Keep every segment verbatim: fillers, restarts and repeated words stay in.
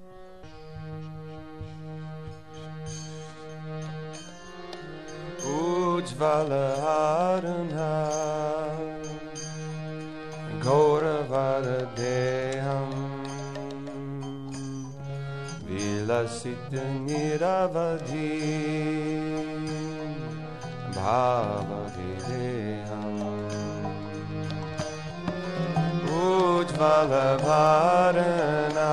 Ujjvala-harana Gauravara-deham Vilasita-niravadhi Bhava-videham Ujjvala-bharana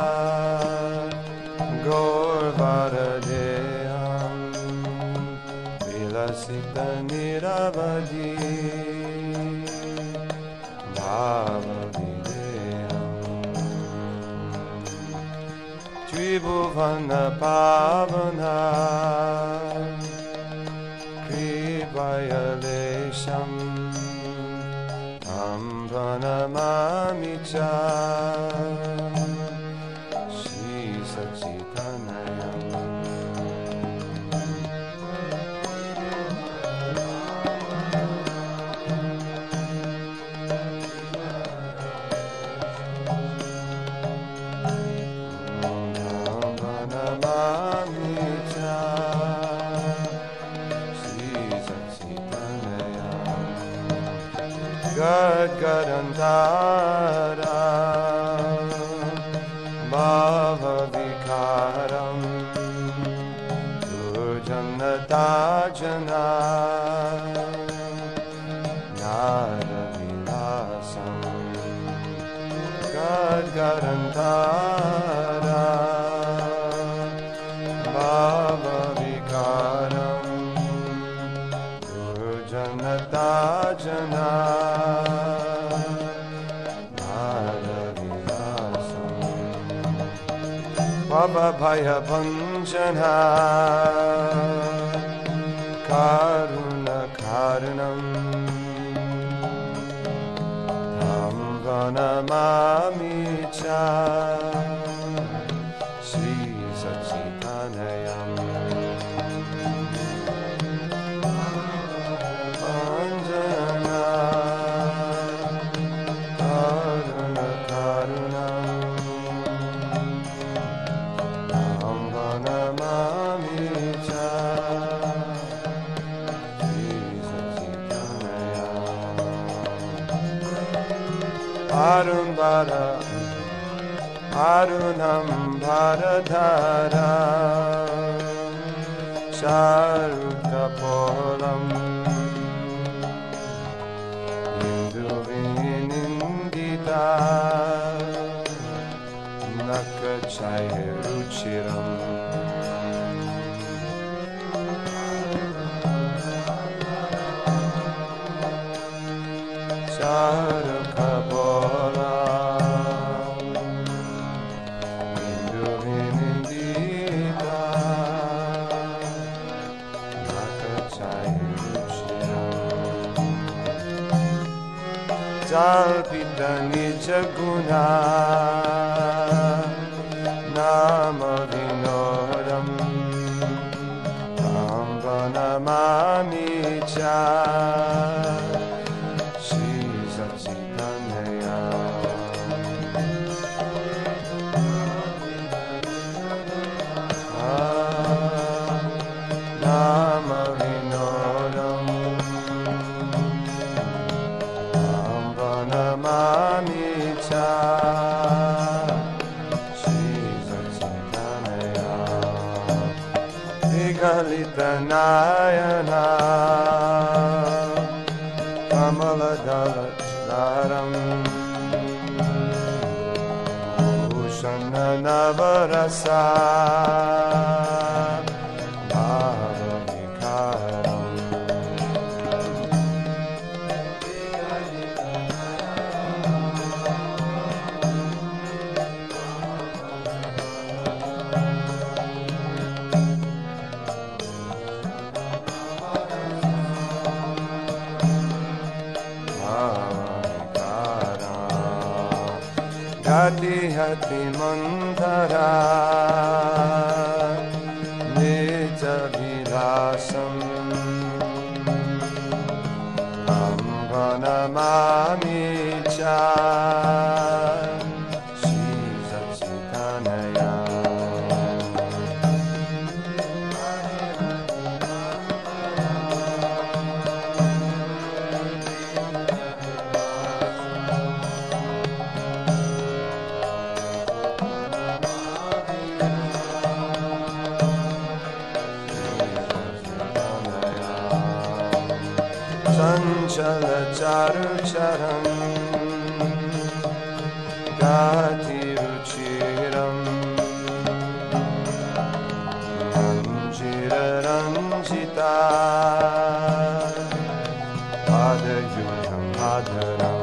Gauravara-deham Vilasita-niravadhi Bhava-videham Tribhuvana-pavana Kripayalesham Tam pranamami-cha Shri Sachitanayam Gadgadantara Bhava-vikaram Durjanatajana Nara-vilasam Gadgadantara Bhava-vikaram Durjanatajana Bhava-bhaya-bhanjana Karuna-karanam Tam pranamami-cha Shri Sachitanayam Bhanjana Karuna-karanam Arunbara Arunam Bharadhara Sharukapolam Induvinindita Nakachaya Ruchiram Sharukapolam Jalpita-nija-guna Nama-vinodam Tam pranamami-cha Shri Sachitanayam Nama-vinodam Mami-cha Shri Sachitanayam Vigalita-nayana Kamala-dalachdaram Bhushana-navarasa Hati-hati-mandara Nija-vilasam Tam pranamami-cha Shri Sachitanayam Chaitanya Sanchala charu charam Gati ruchiram Ranjira ranjita Padayutam padharam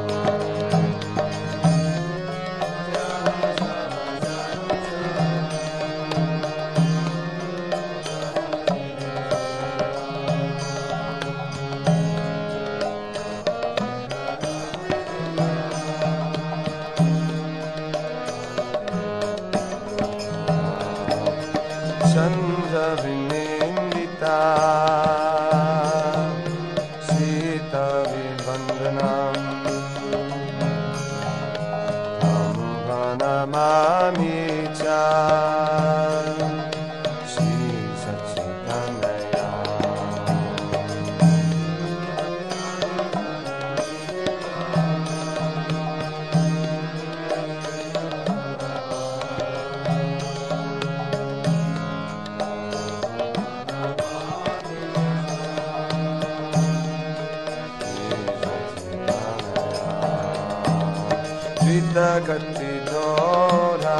Chandra vinindita Sita vibandhanam Amganamami cha Shri Satchitanaya Gati Dora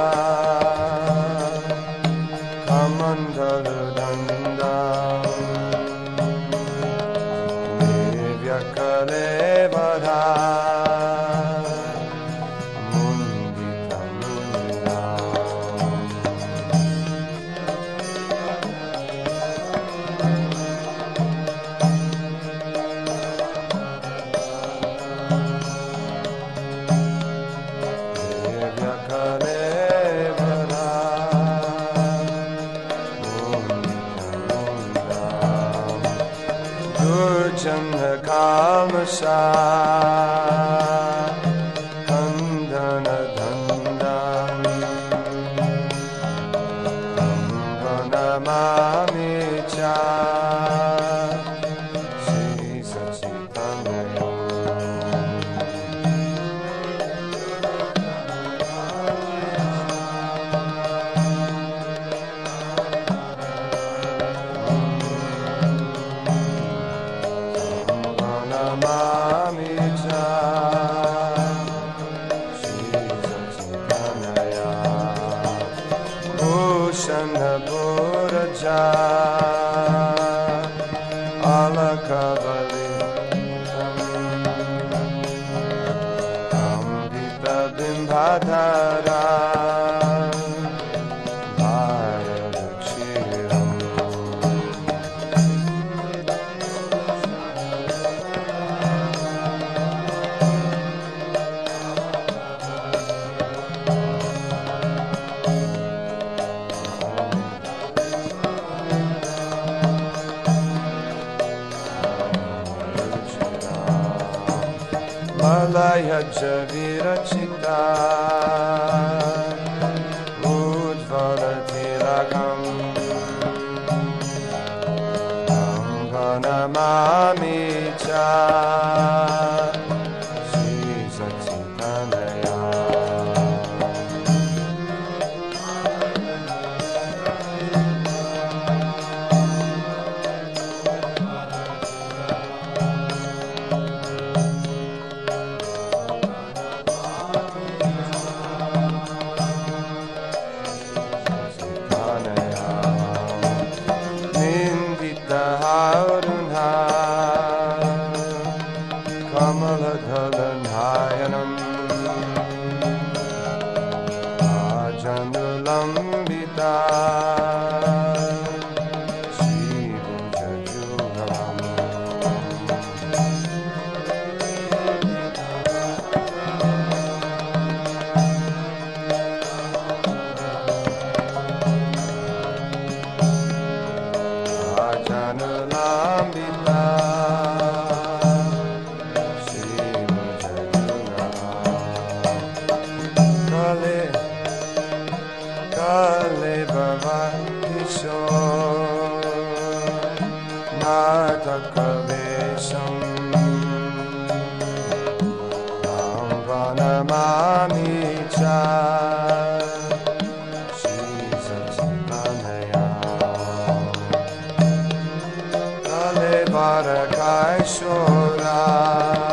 Kamandalu Dandam Nivyakale Mundita Durjana Kamasa Kandana Dandam Amganamami cha Shri Satchitanaya Mami cha Shri Satchitanaya Bhushana Buraja Alakavali Ambita Bimbadhara Malaya Javirachita Udvalatilakam Amganamami cha Shri Satchitanaya Kamaladhalanhayanam Ajanulambita Shribujajugavam Ajanulambita Kalibhavakishore Natakavesham Tam Pranamami Cha Shri Satchitanaya Kalibharakaishora